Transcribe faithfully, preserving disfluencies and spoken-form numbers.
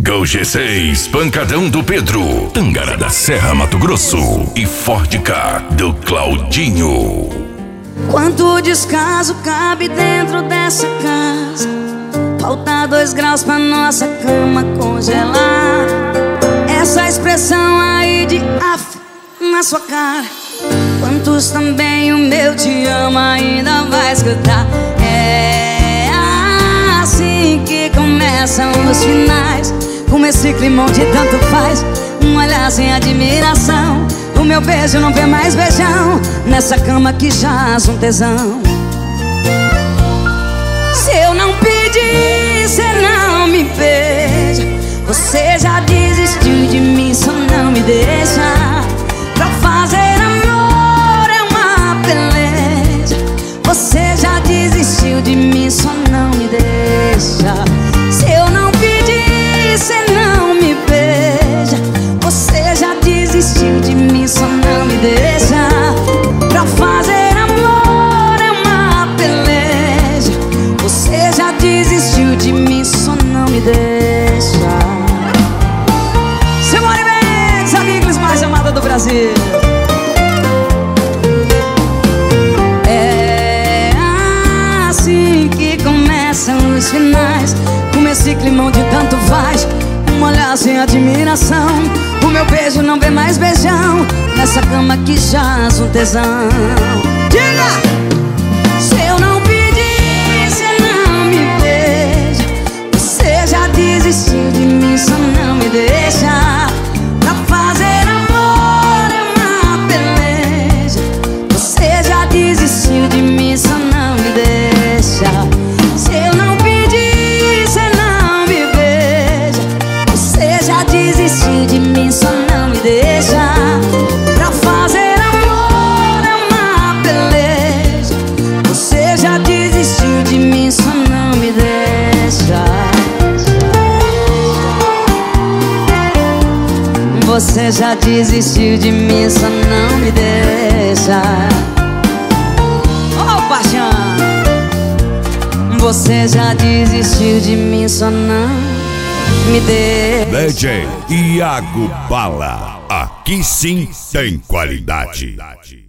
Gol G seis, Pancadão do Pedro, Tangará da Serra, Mato Grosso e Ford Ka do Claudinho. Quanto descaso cabe dentro dessa casa? Falta dois graus pra nossa cama congelar. Essa expressão aí de af na sua cara. Quantos também o meu te amo ainda vai escutar? É assim que começam os finais, com esse climão de tanto faz. Um olhar sem admiração, o meu beijo não vê mais beijão, nessa cama que jaz um tesão. Se eu não pedir, cê não me beija. Você já desistiu de mim, só não me deixa. Pra fazer amor é uma peleja. Você já desistiu de mim, só não me deixa. Se eu não pedir, cê não me beija. Você já desistiu de mim, só não me deixa. Pra fazer amor é uma peleja. Você já desistiu de mim, só não me deixa. Simone Mendes, a Biglis mais amada do Brasil. É assim que começam os finais, com esse climão de tanto faz. Um olhar sem admiração, o meu beijo não vê mais beijão, nessa cama que jaz um tesão. Diga! Se eu não pedir, cê não me beija. Você já desistiu de mim, só não me deixa. Pra fazer amor é uma peleja. Você já desistiu de mim, só não me deixa. Se eu não pedir, cê não me beija. Você já desistiu de mim, só não me deixa. Pra fazer amor é uma peleja. Você já desistiu de mim, só não me deixa. Você já desistiu de mim, só não me deixa. Oh, paixão! Você já desistiu de mim, só não me deixa. D J Iago Bala, aqui sim tem qualidade.